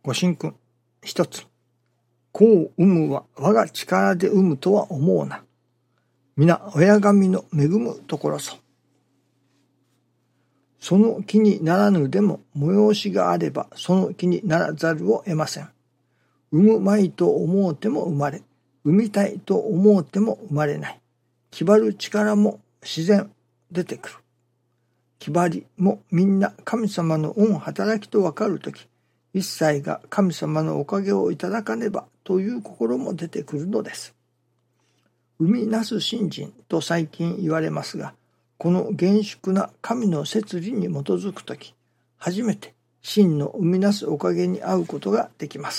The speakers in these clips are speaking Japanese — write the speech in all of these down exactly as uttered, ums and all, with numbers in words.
ご神君一つ。子を産むは我が力で産むとは思うな。皆親神の恵むところぞ。その気にならぬでも催しがあればその気にならざるを得ません。産むまいと思うても生まれ、産みたいと思うても生まれない。気張る力も自然出てくる。気張りもみんな神様の恩働きとわかるとき、一切が神様のおかげをいただかねばという心も出てくるのです。生みなす信心と最近言われますが、この厳粛な神の摂理に基づくとき、初めて真の生みなすおかげに会うことができます。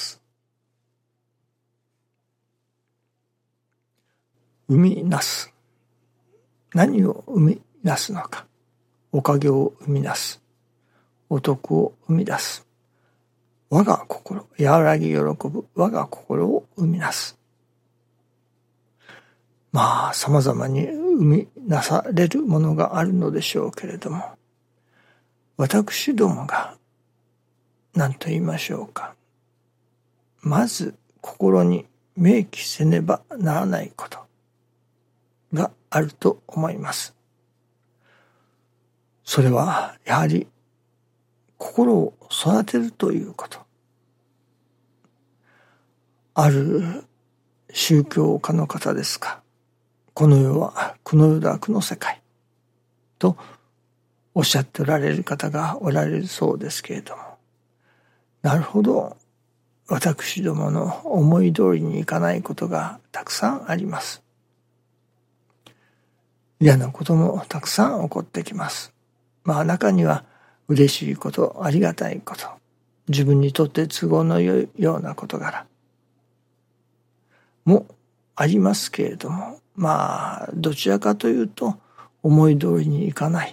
生みなす。何を生みなすのか。おかげを生み出す。お得を生み出す。我が心、和らぎ喜ぶ我が心を生み出す。まあ、様々に生みなされるものがあるのでしょうけれども、私どもが何と言いましょうか。まず心に明記せねばならないことがあると思います。それはやはり心を育てるということ。ある宗教家の方ですか。この世は苦の世だ苦の世界とおっしゃっておられる方がおられるそうですけれども、なるほど、私どもの思い通りにいかないことがたくさんあります。嫌なこともたくさん起こってきます。まあ中には嬉しいこと、ありがたいこと、自分にとって都合の良いような事柄もありますけれども、まあどちらかというと思い通りにいかない。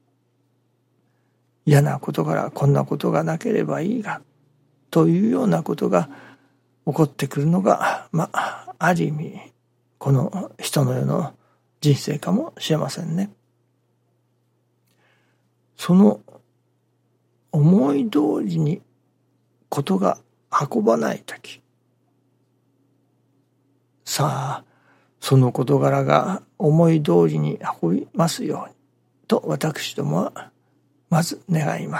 嫌なことからこんなことがなければいいがというようなことが起こってくるのが、まあある意味この人の世の人生かもしれませんね。その思い通りにことが運ばないとき、さあその事柄が思い通りに運びますようにと私どもはまず願います。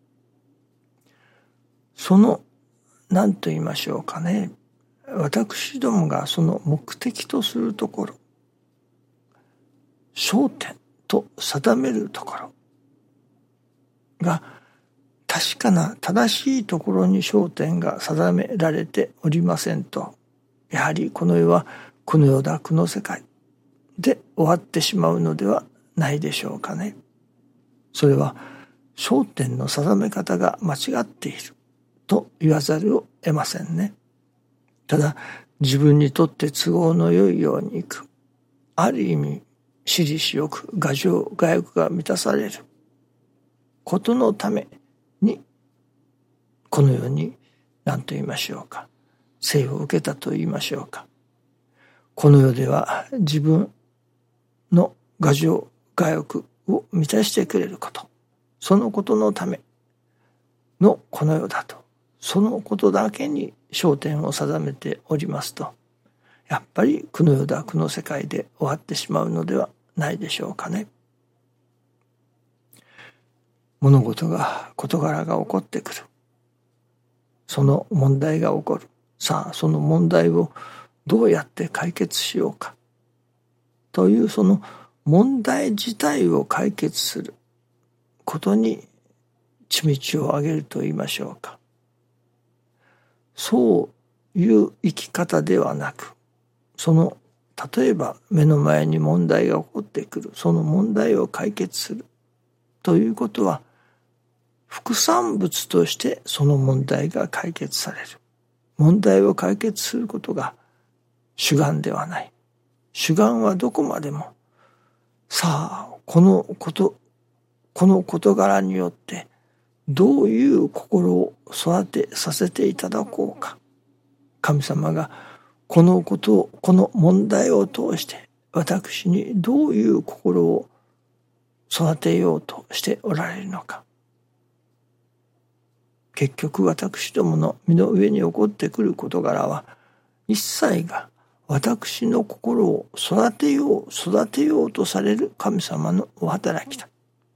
その何と言いましょうかね、私どもがその目的とするところ、焦点と定めるところが確かな正しいところに焦点が定められておりませんと、やはりこの世は苦の世だ苦の世界で終わってしまうのではないでしょうかね。それは焦点の定め方が間違っていると言わざるを得ませんね。ただ自分にとって都合の良いようにいく、ある意味私利私欲、我情我欲が満たされることのためにこの世に何と言いましょうか、生を受けたと言いましょうか。この世では自分の我情我欲を満たしてくれること、そのことのためのこの世だと、そのことだけに焦点を定めておりますと、やっぱり苦の世だ苦の世界で終わってしまうのではないでしょうかね。物事が事柄が起こってくる、その問題が起こる、さあその問題をどうやって解決しようかという、その問題自体を解決することに血道を上げると言いましょうか。そういう生き方ではなく、その例えば目の前に問題が起こってくる、その問題を解決するということは副産物としてその問題が解決される。問題を解決することが主眼ではない。主眼はどこまでも、さあこのことこの事柄によってどういう心を育てさせていただこうか。神様がこのことを、この問題を通して私にどういう心を育てようとしておられるのか。 結局私どもの身の上に起こってくる事柄は一切が私の心を育てよう育てようとされる神様のお働きだ。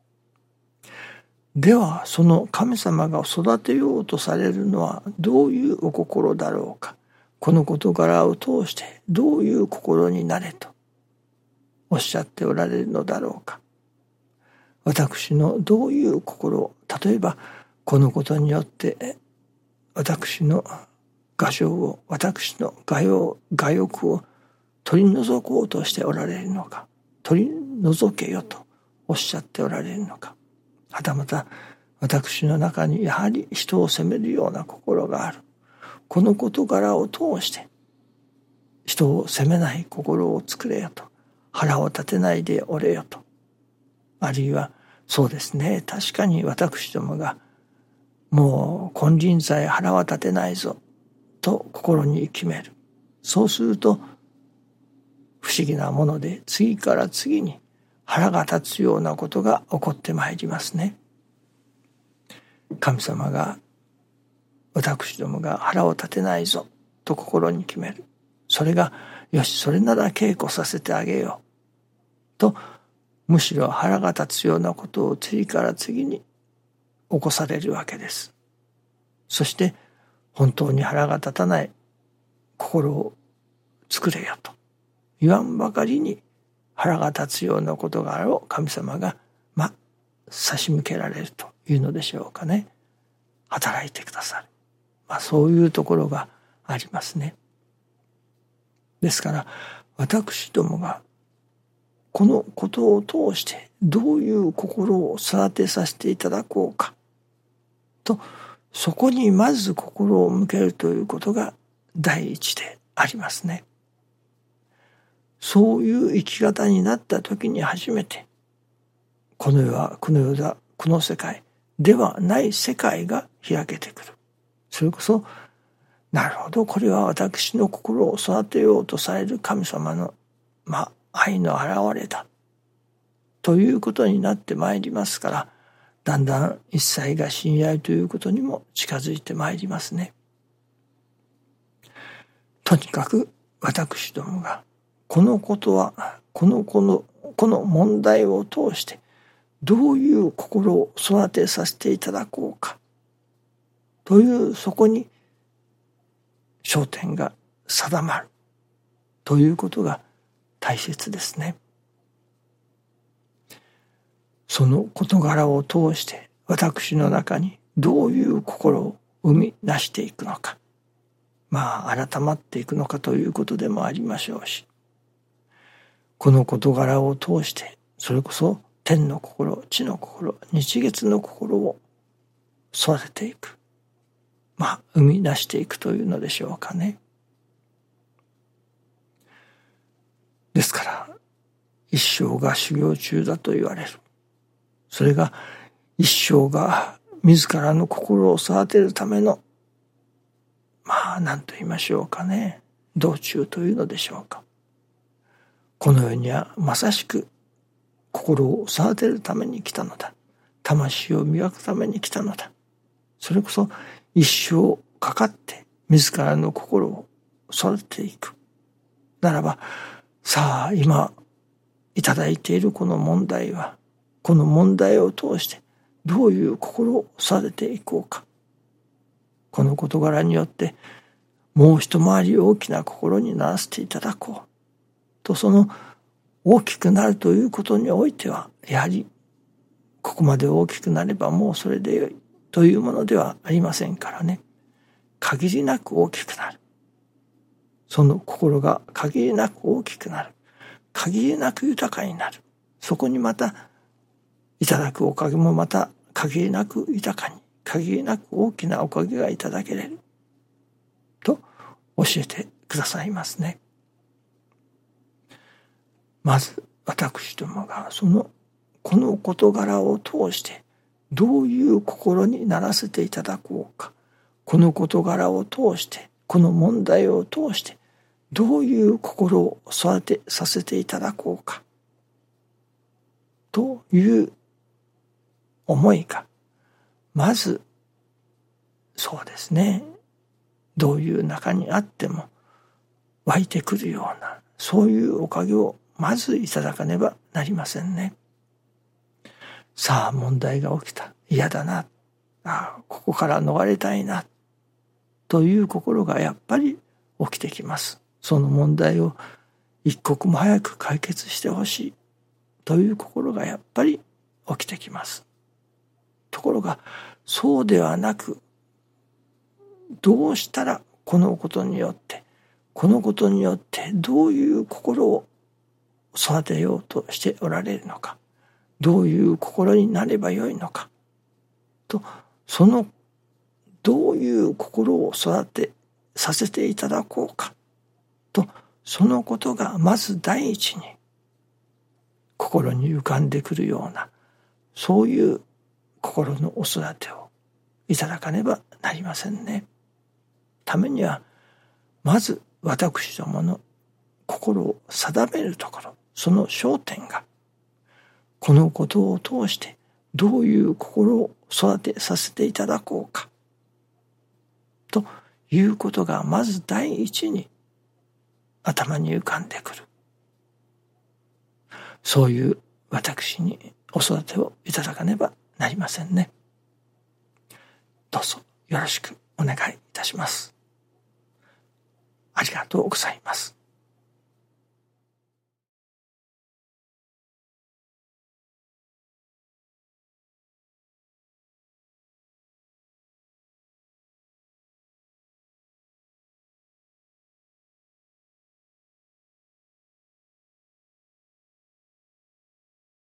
ではその神様が育てようとされるのはどういうお心だろうか。この事柄を通してどういう心になれとおっしゃっておられるのだろうか。私のどういう心、例えばこのことによって私の我情を、私の我欲、我欲を取り除こうとしておられるのか、取り除けよとおっしゃっておられるのか、はたまた私の中にやはり人を責めるような心がある。この事柄を通して人を責めない心を作れよと、腹を立てないでおれよと、あるいはそうですね、確かに私どもがもう金輪際腹は立てないぞと心に決める。そうすると不思議なもので次から次に腹が立つようなことが起こってまいりますね。神様が私どもが腹を立てないぞと心に決める。それがよし、それなら稽古させてあげようと、むしろ腹が立つようなことを次から次に起こされるわけです。そして本当に腹が立たない心を作れよと言わんばかりに腹が立つような事柄を神様がまあ差し向けられるというのでしょうかね。働いてくださる、まあ、そういうところがありますね。ですから私どもがこのことを通してどういう心を育てさせていただこうかと、そこにまず心を向けるということが第一でありますね。そういう生き方になった時に初めてこの世はこの世だ、この世界ではない世界が開けてくる。それこそなるほど、これは私の心を育てようとされる神様のまあ愛の表れだということになってまいりますから、だんだん一切が親愛ということにも近づいてまいりますね。とにかく私どもがこのことはこのこのこの問題を通してどういう心を育てさせていただこうかという、そこに焦点が定まるということが大切ですね。その事柄を通して私の中にどういう心を生み出していくのか、まあ改まっていくのかということでもありましょうし、この事柄を通してそれこそ天の心、地の心、日月の心を育てていく、まあ生み出していくというのでしょうかね。ですから一生が修行中だと言われる。それが一生が自らの心を育てるためのまあ何と言いましょうかね、道中というのでしょうか。この世にはまさしく心を育てるために来たのだ、魂を磨くために来たのだ。それこそ一生かかって自らの心を育てていくならば、さあ今いただいているこの問題は、この問題を通してどういう心を育てていこうか、この事柄によってもう一回り大きな心にならせていただこうと、その大きくなるということにおいてはやはりここまで大きくなればもうそれでよいというものではありませんからね。限りなく大きくなる、その心が限りなく大きくなる、限りなく豊かになる、そこにまたいただくおかげもまた限りなく豊かに、限りなく大きなおかげがいただけれると教えてくださいますね。まず私どもがそのこの事柄を通してどういう心にならせていただこうか、この事柄を通してこの問題を通してどういう心を育てさせていただこうかという思いがまずそうですね、どういう中にあっても湧いてくるような、そういうおかげをまずいただかねばなりませんね。さあ問題が起きた、嫌だな、ああここから逃れたいなという心がやっぱり起きてきます。その問題を一刻も早く解決してほしいという心がやっぱり起きてきます。ところがそうではなく、どうしたらこのことによってこのことによってどういう心を育てようとしておられるのか、どういう心になればよいのかと、そのどういう心を育てさせていただこうかと、そのことがまず第一に心に浮かんでくるような、そういう心のお育てをいただかねばなりませんね。ためにはまず私どもの心を定めるところ、その焦点がこのことを通してどういう心を育てさせていただこうかということがまず第一に頭に浮かんでくる。そういう私にお育てをいただかねばなりませんね。どうぞよろしくお願いいたします。ありがとうございます。